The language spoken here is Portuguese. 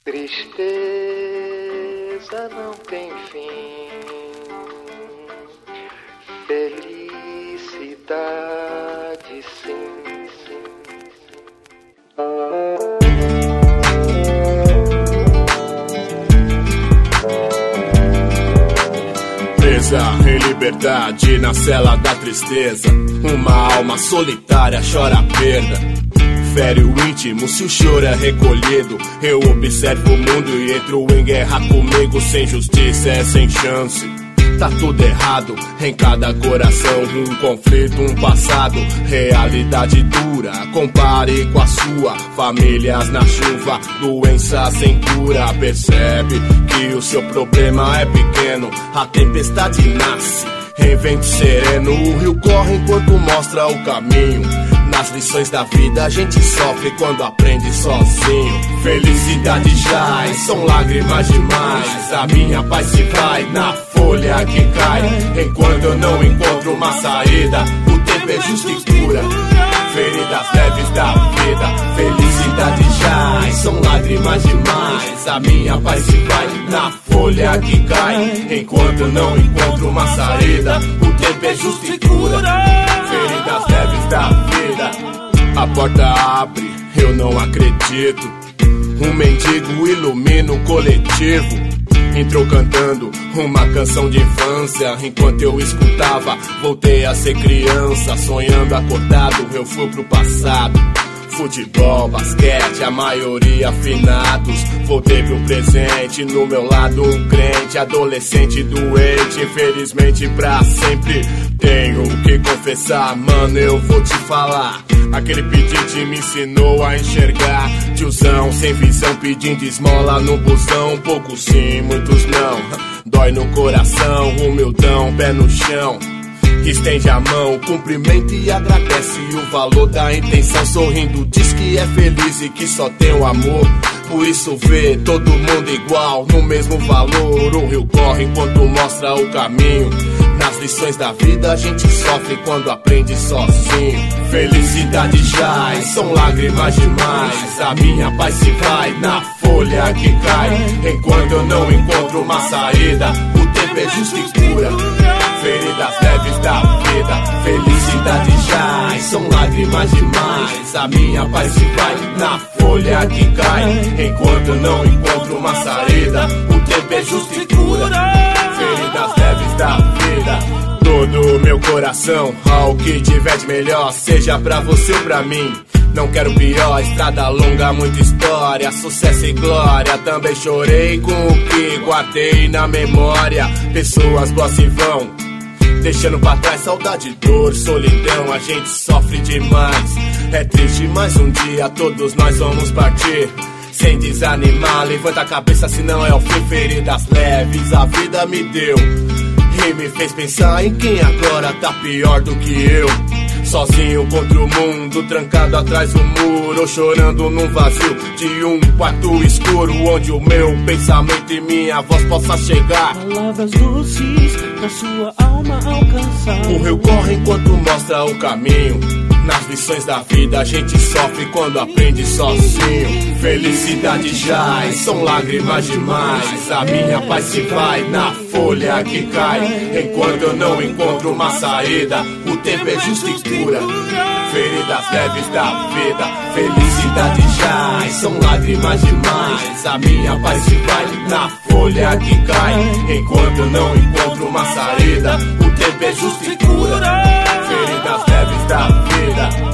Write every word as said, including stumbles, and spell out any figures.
Tristeza não tem fim, felicidade sim, sim, sim. Presa em liberdade na cela da tristeza, uma alma solitária chora a perda. Fere o íntimo se o choro é recolhido. Eu observo o mundo e entro em guerra comigo. Sem justiça é sem chance. Tá tudo errado em cada coração. Um conflito, um passado, realidade dura. Compare com a sua. Famílias na chuva, doença sem cura. Percebe que o seu problema é pequeno. A tempestade nasce em vento sereno. O rio corre enquanto mostra o caminho. Nas lições da vida a gente sofre quando aprende sozinho. Felicidade jaz, são lágrimas demais. A minha paz se vai na folha que cai. Enquanto eu não encontro uma saída, o tempo é justo e cura. Feridas leves da vida, felicidade jaz, são lágrimas demais. A minha paz se vai na folha que cai. Enquanto eu não encontro uma saída, o tempo é justo e cura. Feridas leves da vida. A porta abre, eu não acredito. Um mendigo ilumina o coletivo. Entrou cantando uma canção de infância. Enquanto eu escutava, voltei a ser criança. Sonhando acordado, eu fui pro passado. Futebol, basquete, a maioria finados. Voltei pro presente, no meu lado um crente. Adolescente doente, infelizmente pra sempre. Tenho que confessar, mano, eu vou te falar. Aquele pedinte me ensinou a enxergar. Tiozão sem visão pedindo esmola no busão. Poucos sim, muitos não. Dói no coração, humildão, pé no chão. Estende a mão, cumprimenta e agradece o valor da intenção. Sorrindo diz que é feliz e que só tem o amor. Por isso vê todo mundo igual, no mesmo valor. O rio corre enquanto mostra o caminho. Nas lições da vida a gente sofre quando aprende sozinho. Felicidade jaz, são lágrimas demais. A minha paz se vai na folha que cai. Enquanto eu não encontro uma saída, o tempo é justo e cura. Feridas leves da vida, felicidade jaz, são lágrimas demais. A minha paz se vai na folha que cai. Enquanto eu não encontro uma saída, o tempo é justo e cura. Feridas leves da vida. Todo meu coração, ao que tiver de melhor, seja pra você ou pra mim. Não quero pior, estrada longa, muita história, sucesso e glória. Também chorei com o que guardei na memória. Pessoas boas se vão, deixando pra trás saudade, dor, solidão. A gente sofre demais, é triste, mas um dia todos nós vamos partir. Sem desanimar, levanta a cabeça, senão é o fim. Feridas leves a vida me deu e me fez pensar em quem agora tá pior do que eu. Sozinho contra o mundo, trancado atrás do muro, chorando num vazio de um quarto escuro, onde o meu pensamento e minha voz possa chegar. Palavras doces pra sua alma alcançar. O rio corre enquanto mostra o caminho. Nas lições da vida a gente sofre quando aprende sozinho. Felicidade jaz, são lágrimas demais. A minha paz se vai na folha que cai. Enquanto eu não encontro uma saída, o tempo é justo e cura. Feridas leves da vida, felicidade jaz, são lágrimas demais. A minha paz se vai na folha que cai. Enquanto eu não encontro uma saída, o tempo é justo e cura. Feridas leves da vida.